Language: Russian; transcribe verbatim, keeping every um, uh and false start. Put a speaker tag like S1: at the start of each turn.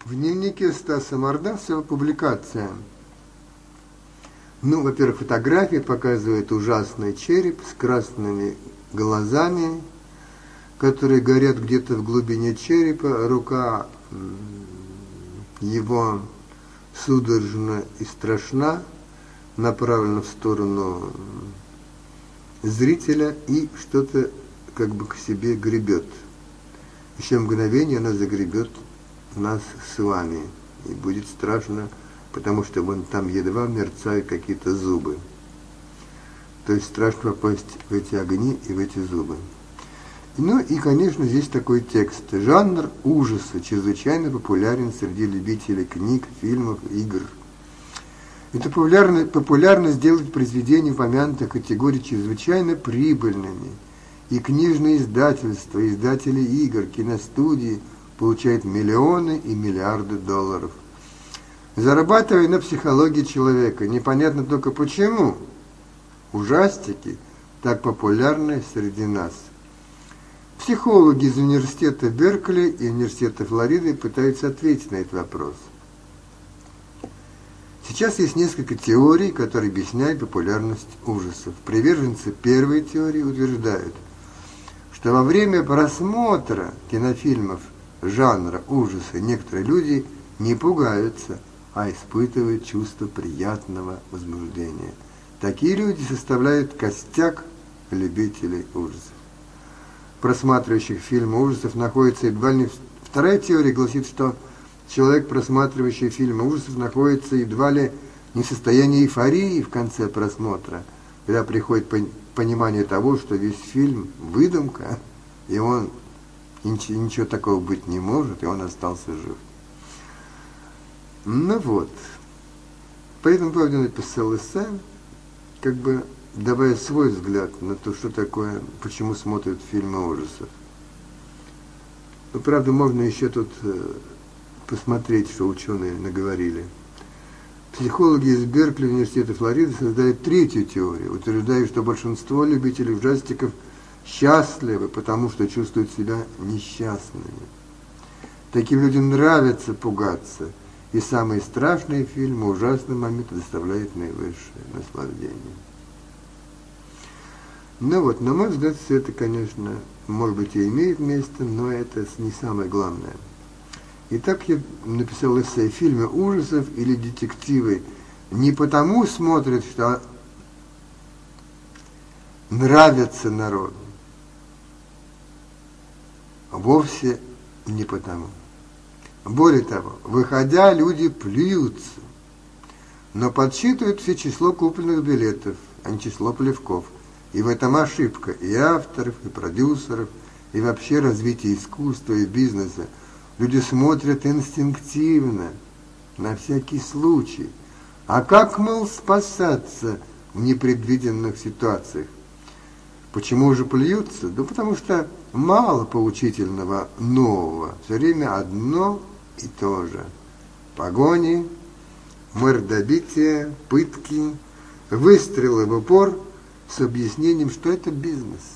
S1: В дневнике Стаса Мордасова публикация. Ну, во-первых, фотография показывает ужасный череп с красными глазами, которые горят где-то в глубине черепа. Рука его судорожна и страшна, направлена в сторону зрителя и что-то как бы к себе гребет. Еще мгновение она загребет нас с вами. И будет страшно, потому что вон там едва мерцают какие-то зубы. То есть страшно попасть в эти огни и в эти зубы. Ну и, конечно, здесь такой текст. Жанр ужаса чрезвычайно популярен среди любителей книг, фильмов, игр. Это популярно, популярно сделать произведения упомянутых категорий чрезвычайно прибыльными. И книжные издательства, издатели игр, киностудии получают миллионы и миллиарды долларов, зарабатывая на психологии человека. Непонятно только почему ужастики так популярны среди нас. Психологи из университета Беркли и университета Флориды пытаются ответить на этот вопрос. Сейчас есть несколько теорий, которые объясняют популярность ужасов. Приверженцы первой теории утверждают, что во время просмотра кинофильмов жанра ужаса некоторые люди не пугаются, а испытывают чувство приятного возбуждения. Такие люди составляют костяк любителей ужасов. Просматривающих фильмы ужасов находится едва ли не... Вторая теория гласит, что человек, просматривающий фильмы ужасов, находится едва ли не в состоянии эйфории в конце просмотра, когда приходит понимание того, что весь фильм выдумка, и он ничего, ничего такого быть не может, и он остался жив. Ну вот. По этому поводу написал эссе, как бы давая свой взгляд на то, что такое, почему смотрят фильмы ужасов. Ну, правда, можно еще тут э, посмотреть, что ученые наговорили. Психологи из Беркли университета Флориды создают третью теорию, утверждая, что большинство любителей ужастиков счастливы, потому что чувствуют себя несчастными. Таким людям нравится пугаться, и самые страшные фильмы, ужасные моменты доставляют наивысшее наслаждение. Ну вот, на мой взгляд, все это, конечно, может быть и имеет место, но это не самое главное. Итак, я написал эссе: фильмы ужасов или детективы не потому смотрят, что нравятся народу, вовсе не потому. Более того, выходя, люди плюются, но подсчитывают все число купленных билетов, а не число плевков. И в этом ошибка и авторов, и продюсеров, и вообще развития искусства и бизнеса. Люди смотрят инстинктивно, на всякий случай. А как, мол, спасаться в непредвиденных ситуациях? Почему же плюются? Да потому что мало поучительного нового. Все время одно и то же. Погони, мордобитие, пытки, выстрелы в упор с объяснением, что это бизнес.